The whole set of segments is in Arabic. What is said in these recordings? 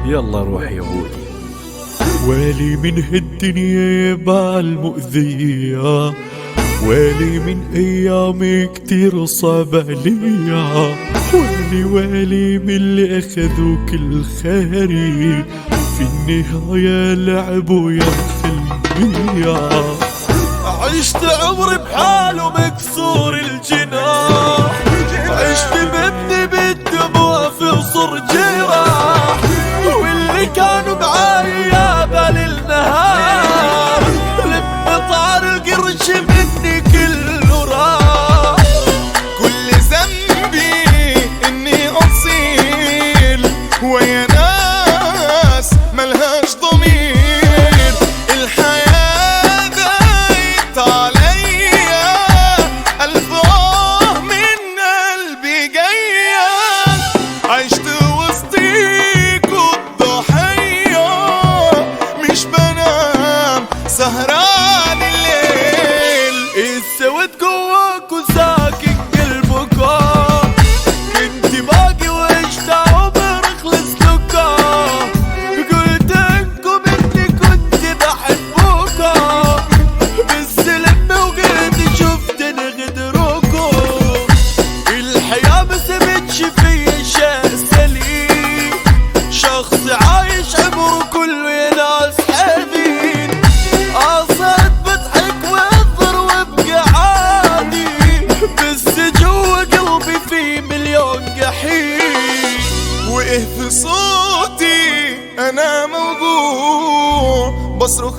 يلا روح يا ودي. ويلي من هالدنيا بالمؤذية، ويلي من أيام كتير صعبة ليا، ويلي ويلي من اللي أخذوا كل خيري، في النهاية لعبوا يا خلية. عشت عمري بحال ومكسور الجناح، عشت مبني بالدموع في صر جراح، واللي كانوا معاي يا بالنهار لما طار القرش مني كله راح. كل ذنبي اني اصيل ويا ناس ملهاش ضمير، الحياة ضايقت عليا، ألف من قلبي جاية، عشت وسطيكوا الضحية، مش بنام سهران الليل، السود جواكوا ساكن قلبكوا، كنت باقي وعشت عمر خلصتكوا، قلت انكم اني كنت بحبكوا، بس لما وقعت شفت غدركوا، الحياة ما سمتش فيا شيء سليم، شخص عايش عمره كله يا ناس حزين، قصد بضحك واضر وابقى عادي، بس جوا قلبي في مليون جحيم. وإيه في صوتي أنا موجوع، بصرخ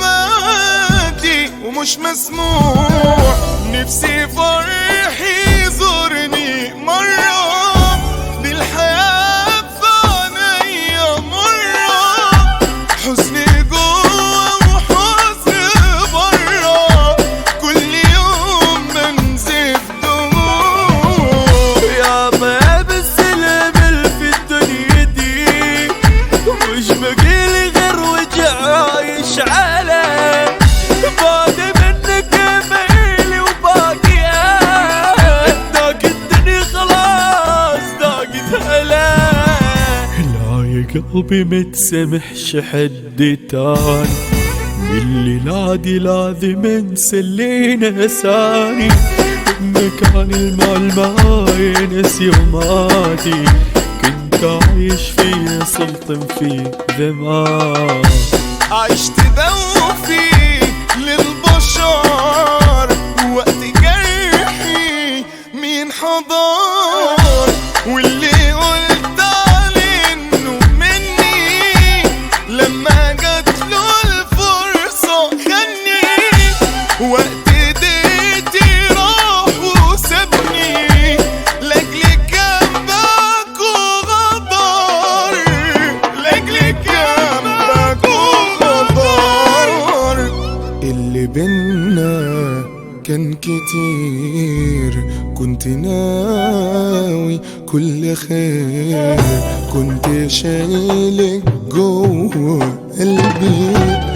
يوماتي ومش مسموع، نفسي فرحي يزورني مرة، دي الحياة فانية مرة، حزني جوا وحزن برا، كل يوم بنزف دموع. يا باب السلام اللي في الدنيا دي، مش بقيلي غير وجع عايش عليه، باقي منك ميلي وباقي داق الدنيا خلاص داقت عليه. لا يا قلبي متسمحش حد تاني، من اللي نادي لازم انسى اللي نساني، مكان المال معاي نسي وماتي، كنت عايش في سلطن في ذمان. عشت دوفي للبشر، وقت جرحي مين حضر، واللي قلت عليه انه مني، لما جاتله الفرصة خني، وقت ايديتي راح وسابني، لاجلك جنبك وغدر، لاجلك جنبك وغدر. اللي بينا كان كتير، كنت ناوي كل خير، كنت شايلك جوه قلبي،